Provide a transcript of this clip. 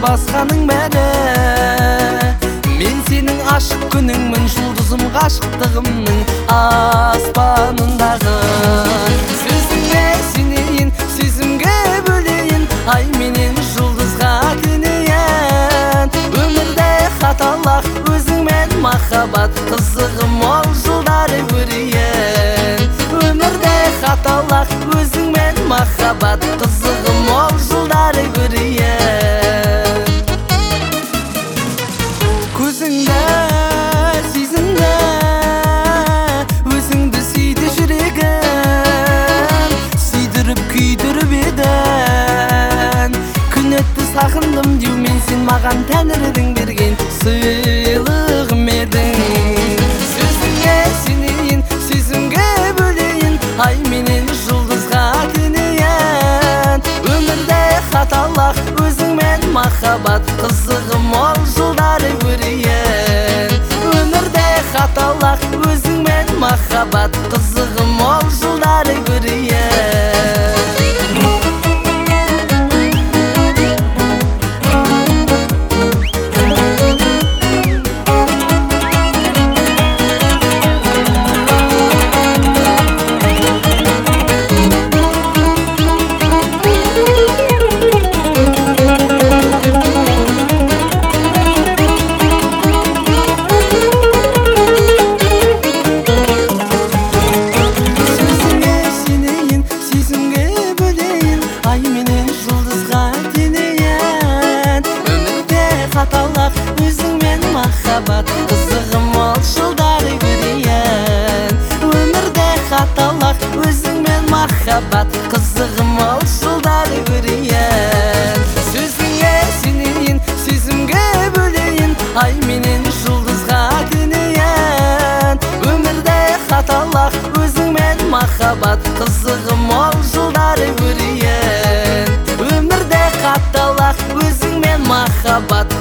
басқаның бәрі. Мен сенің ашық күніңмін, жұлдызым ғашықтығымның аспанындағы. Сөзіңе сенейін, сезімге бөлейін, ай менен жұлдызға теңейін. Өмірде қаталақ өзіңмен махаббат, қызығым ол жылдары көрейін. Өмірде қаталақ өзіңмен махаббат, қызығым ол жылдары көрейін. Көзіңді сезімді, өзіңді сүйді жүрегім, сүйдіріп күйдіріп едің. Күн өтті сағындым деумен сен маған тәңірдің берген сыйлығым едің. Сөзіңе сенейін, сезімге бөлейін, ай менен жұлдызға теңейін. Өмірде қаталақ өзіңмен махаббат, қызығым ол жылдары көрейін. Өмірде қаталақ өзіңмен махаббат, қызығым ол жылдары көрейін. Қаталақ өзіңмен махаббат, қызығым ол жылдары көрейін. Өмірде қаталақ өзіңмен махаббат, қызығым ол жылдары көрейін. Сөзіңе сенейін, сезімге бөлейін, ай менен жұлдызға теңейін. Өмірде қаталақ өзіңмен махаббат, қызығым ол жылдары көрейін. Өмірде қаталақ өзіңмен махаббат,